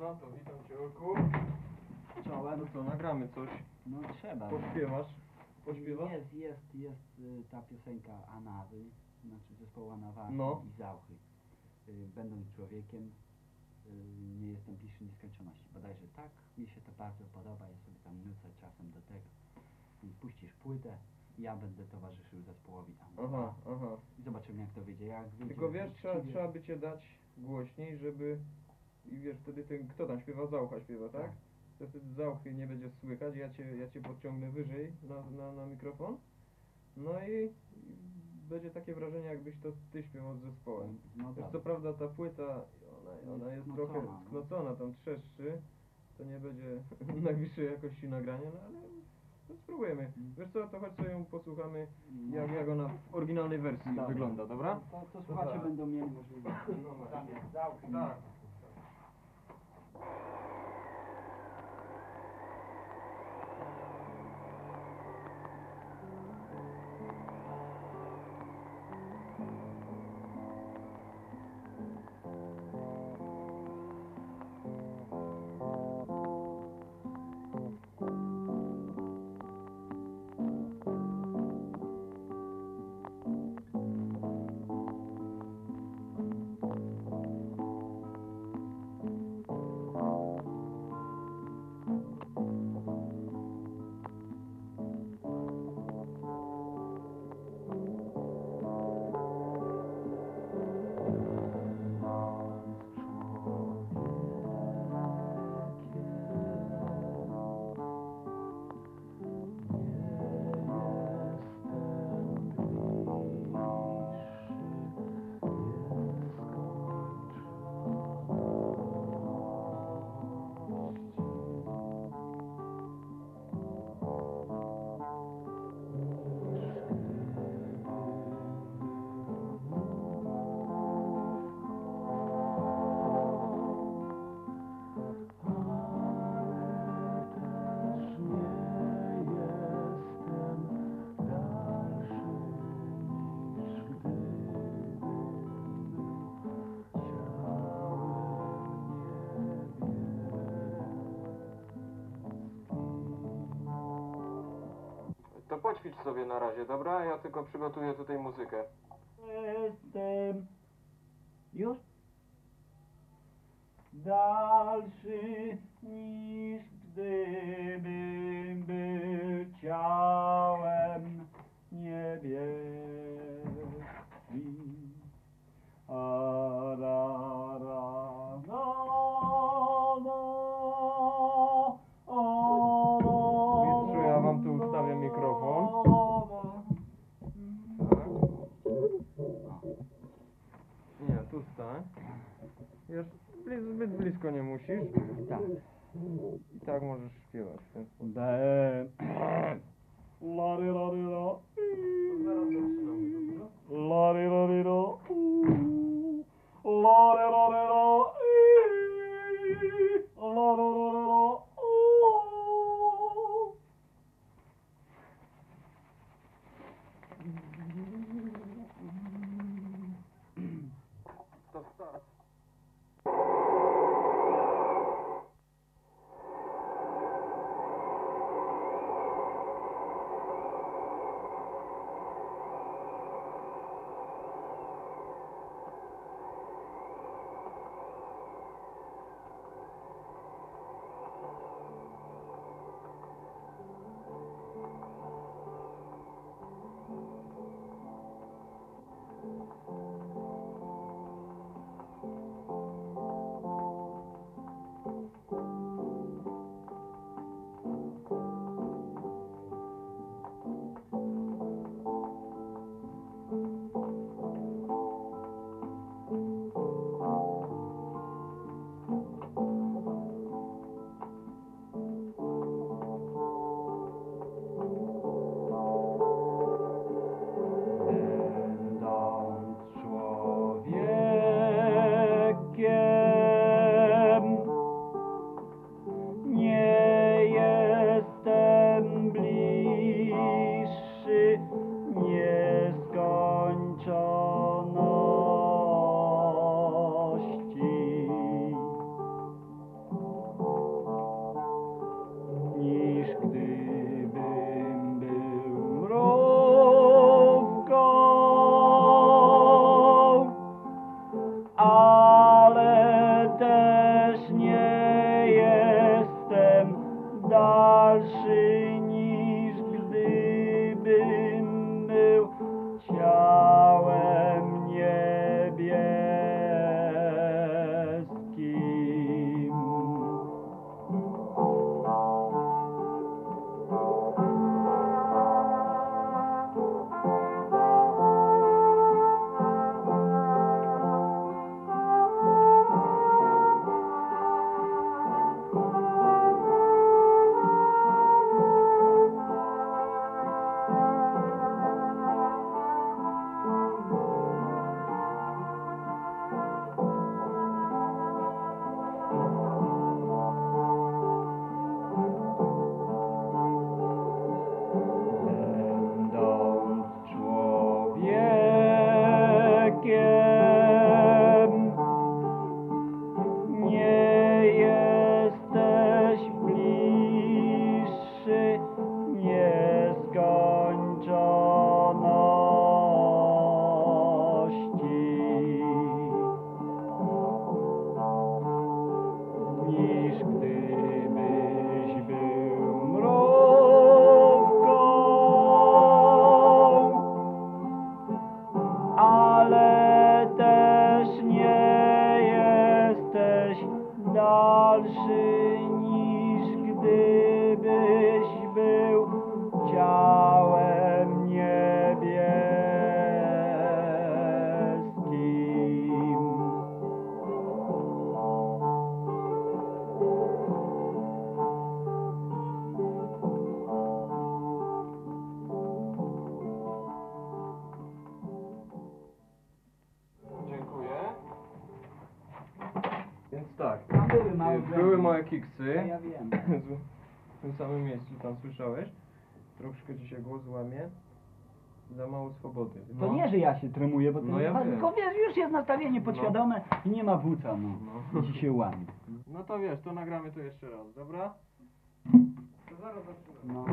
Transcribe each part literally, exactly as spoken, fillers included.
Dobra, to witam cię, Olku. Czołem. No co, nagramy coś. No trzeba. Pośpiewasz? Pośpiewasz? Jest, jest, jest y, ta piosenka Anawy, znaczy zespołu Anawa No. i Zauchy. Y, Będąc człowiekiem, y, nie jestem bliższy nieskończoności. Bodajże tak, mi się to bardzo podoba, ja sobie tam nucę czasem do tego. I puścisz płytę, ja będę towarzyszył zespołowi Anawa. Aha, aha. I zobaczymy jak to wyjdzie. Jak wyjdzie Tylko wiesz, trzeba, uczciwie- trzeba by cię dać głośniej, żeby... I wiesz, wtedy ten, kto tam śpiewa? Zaucha śpiewa, tak? Tak. To wtedy Zauchy nie będzie słychać, ja cię, ja cię podciągnę wyżej na, na, na mikrofon. No i, i będzie takie wrażenie, jakbyś to ty śpiewał z zespołem. No Wiesz, tak. co prawda ta płyta, ona, ona jest Sknocona, trochę no. sknocona, tam trzeszczy. To nie będzie najwyższej jakości nagrania, no ale no, spróbujemy. Wiesz co, to chodź sobie ją posłuchamy, jak, jak ona w oryginalnej wersji Dobra. wygląda, dobra? To, to słuchacze Dobra. będą mieli możliwość. Zamiast Zauchy. Tak. To poćwicz sobie na razie, dobra? Ja tylko przygotuję tutaj muzykę. Jestem już dalszy niż gdybym był ciałem niebieskim. A ra, ra, no, no, o, Mistrzu, ja wam tu ustawię mikrofon. Tak. Nie, tu stań. Wiesz, blis, zbyt blisko nie musisz. Tak. I tak możesz śpiewać w ten sposób. Be. Lary, lary, lo. Zaraz zaczynamy, dobra? Lary, lary, lo. Lary, lary, lo. Lary, lary, lo. To start. dalszy niż gdybym był ciałem niebieskim. Będąc człowiekiem, nie jesteś bliższy nieskończoności niż gdybyś był mrówką, ale też nie jesteś dalszy niż gdybyś był ciałem niebieskim. Dziękuję. Więc tak, Tam były małe y, błędy. były małe kiksy. Ja, ja wiem. W tym samym miejscu tam słyszałeś. Troszkę ci się głos łamie. Za mało swobody. To nie, że ja się tremuję, bo to No ja nie, wiem. tylko wiesz, już jest nastawienie podświadome i nie ma wuca, no. No. I ci się łamie. No to wiesz, to nagramy to jeszcze raz, dobra? To zaraz zaczynamy. No.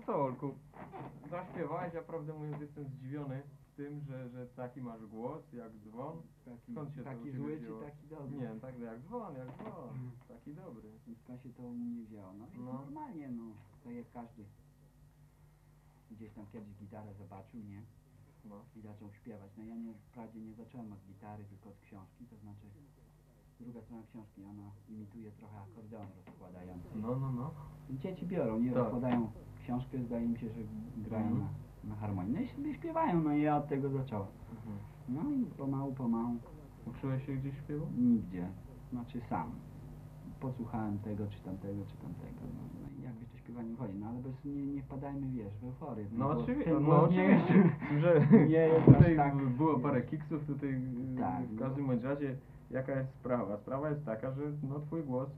co, Olku? Zaśpiewałeś, ja prawdę mówiąc jestem zdziwiony tym, że, że taki masz głos, jak dzwon. Taki, Skąd się to u taki ciebie zły czy wzięło? taki dobry? Nie, tak jak dzwon, jak dzwon. Taki dobry. Skąd się to u mnie wzięło? No, i No. normalnie, no, tak jak każdy. Gdzieś tam kiedyś gitarę zobaczył, nie? No. I zaczął śpiewać. No ja nie, wprawdzie nie zacząłem od gitary, tylko od książki, to znaczy druga strona książki, ona imituje trochę akordeon rozkładający. No, no, no. Dzieci biorą, nie? Tak. Rozkładają książkę, zdaje mi się, że grają Mhm. na, na harmonii. No i sobie śpiewają, no i ja od tego zacząłem. Mhm. No i pomału, pomału, Uczyłeś się gdzieś śpiewu? nigdzie, znaczy sam. Posłuchałem tego, czy tamtego, czy tamtego. No, no i jakoś to śpiewanie chodzi, no ale bez, nie, nie wpadajmy, wiesz, w euforię. No bo oczywiście, ten no głos nie jest- oczywiście, że nie jest aż tutaj tak- było parę kiksów, tutaj y, Tak, w no. każdym bądź razie jaka jest sprawa? Sprawa jest taka, że no twój głos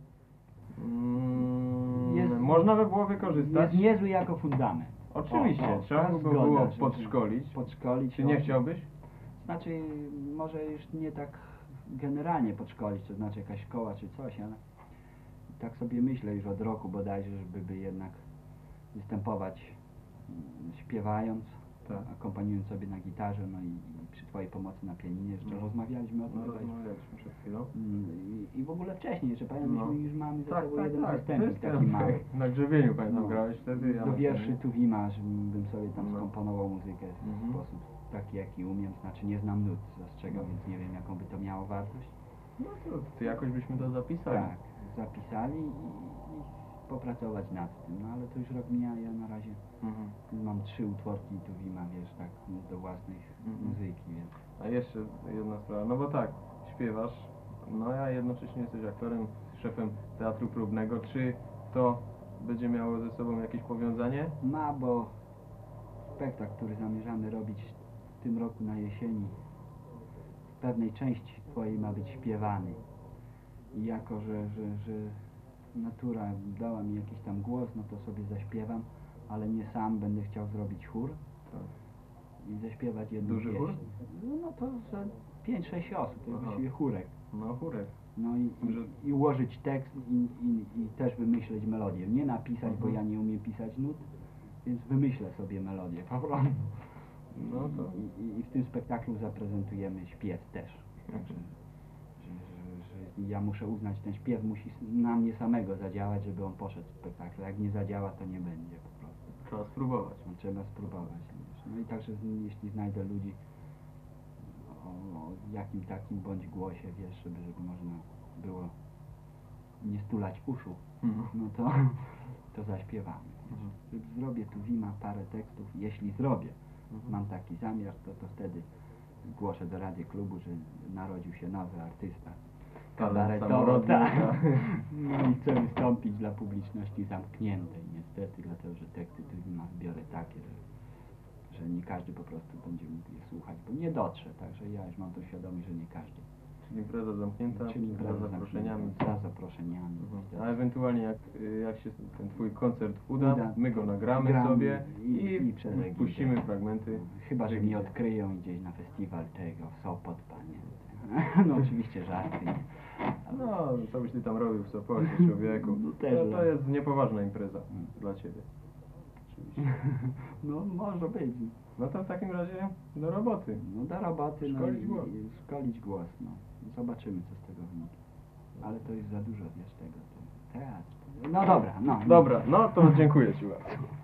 mm, Jest- można by było wykorzystać. Jest niezły jako fundament. Oczywiście, O, o, trzeba ta by go zgoda, było że- że podszkolić. Podszkolić. Czy nie o- chciałbyś? Znaczy, może już nie tak generalnie podszkolić, to znaczy jakaś szkoła czy coś, ale tak sobie myślę już od roku bodajże, żeby by jednak występować mm, śpiewając, Tak. akompaniując sobie na gitarze, no i, i przy twojej pomocy na pianinie, jeszcze No. rozmawialiśmy o tym No chyba już. rozmawialiśmy przed chwilą. Mm, I, I w ogóle wcześniej, że pamiętam, No. myśmy już mamy za Tak, sobą tak, jeden tak. występik Występ, taki mały. Na grzebieniu pamiętam No. grałeś wtedy. Ja Do na wierszy pianinie. Tuwima, żebym sobie tam No. skomponował muzykę w Mhm. sposób taki, jaki umiem, znaczy nie znam nut, zastrzegam, więc nie wiem, jaką by to miało wartość. No to, to jakoś byśmy to zapisali. Tak, zapisali i, i popracować nad tym, no ale to już rok mija, ja na razie Mhm. mam trzy utworki Tuwima, wiesz, tak, do własnej Mhm. muzyki, więc A jeszcze jedna sprawa, no bo tak, śpiewasz, no a jednocześnie jesteś aktorem, szefem teatru próbnego. Czy to będzie miało ze sobą jakieś powiązanie? ma, bo spektakl, który zamierzamy robić w tym roku na jesieni, w pewnej części twojej ma być śpiewany. I jako, że, że, że natura dała mi jakiś tam głos, no to sobie zaśpiewam, ale nie sam, będę chciał zrobić chór Tak. i zaśpiewać jedną Duży pieśń. chór? No, no to za pięć sześć osób, to jest Aha. właściwie chórek. No chórek. No i, Że- i, i ułożyć tekst i, i, i też wymyśleć melodię. Nie napisać, bo Mhm. ja nie umiem pisać nut, więc wymyślę sobie melodię po prostu. No to... I, i, I w tym spektaklu zaprezentujemy śpiew też. Także, że, że, że ja muszę uznać, ten śpiew musi s- na mnie samego zadziałać, żeby on poszedł w spektaklu. Jak nie zadziała, to nie będzie po prostu. Trzeba spróbować. No, trzeba spróbować. wiesz. No i także z- jeśli znajdę ludzi o, o jakim takim bądź głosie, wiesz, żeby, żeby można było nie stulać uszu, Mhm. no to, to zaśpiewamy. Wiesz. Zrobię tu Wima parę tekstów, jeśli zrobię, Mhm. mam taki zamiar, to, to wtedy głoszę do Rady Klubu, że narodził się nowy artysta. Talent Kabaretowo, samorodny, tak. tak. No i chcę wystąpić dla publiczności zamkniętej, niestety, dlatego że teksty tu ma zbiory takie, że, że nie każdy po prostu będzie mógł je słuchać, bo nie dotrze, także ja już mam to świadomość, że nie każdy. Czyli impreza zamknięta, Czyli za impreza zaproszeniami. zamknięta, za zaproszeniami. Mhm. A ewentualnie jak, jak się ten twój koncert uda, Uda, my go nagramy gramy sobie i- i, i przez Egidę. puścimy fragmenty. Chyba, że mnie Egidy. odkryją gdzieś na festiwal tego, w Sopot, panie. No oczywiście żarty, nie? No, co byś ty tam robił w Sopocie, człowieku? No też to, to dla- jest niepoważna impreza Mm. dla ciebie. No może być. No to w takim razie do roboty. No do roboty, no Szkolić i, głos. i szkolić głos, no. Zobaczymy, co z tego wyniknie. Ale to jest za dużo, wiesz, tego, tego teatr. No dobra, no. Dobra, no to dziękuję ci bardzo.